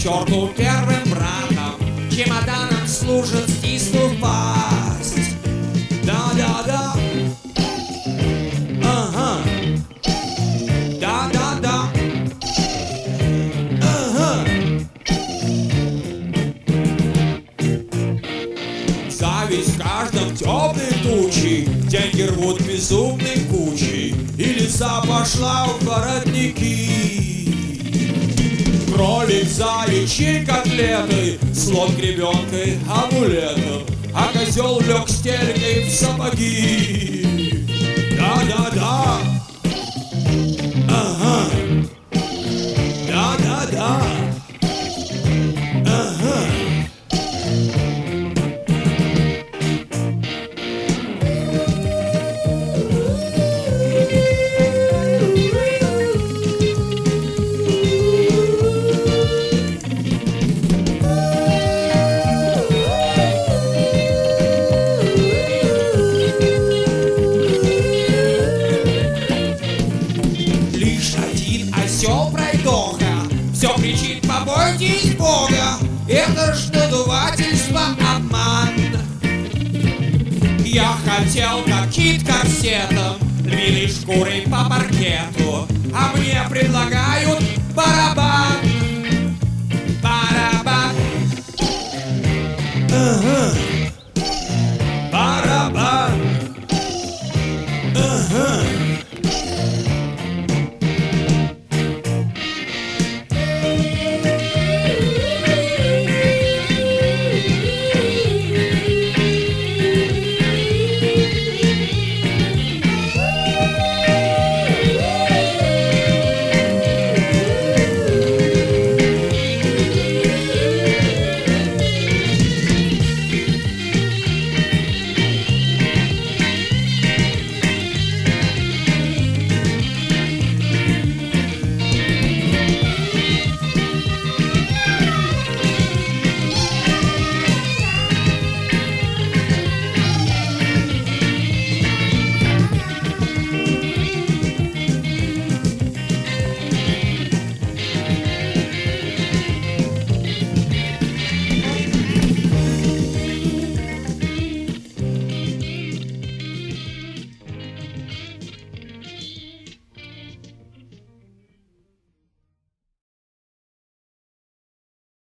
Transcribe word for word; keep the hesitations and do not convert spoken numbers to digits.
черту первым братом, чемоданом служит, стиснув пасть. Да-да-да, ага, да-да-да, ага. Зависть в каждом темной тучи, деньги рвут безумной кучей, и лиса пошла в воротники. Кролик заячьей котлетой, слон гребенкой амулетом, а козел лег стелькой в сапоги. Да-да-да, ага, да-да-да, ага. Осел пройдоха все кричит: побойтесь Бога, это ж надувательство, обман. Я хотел, как кит корсетом, львиной шкурой по паркету, а мне предлагают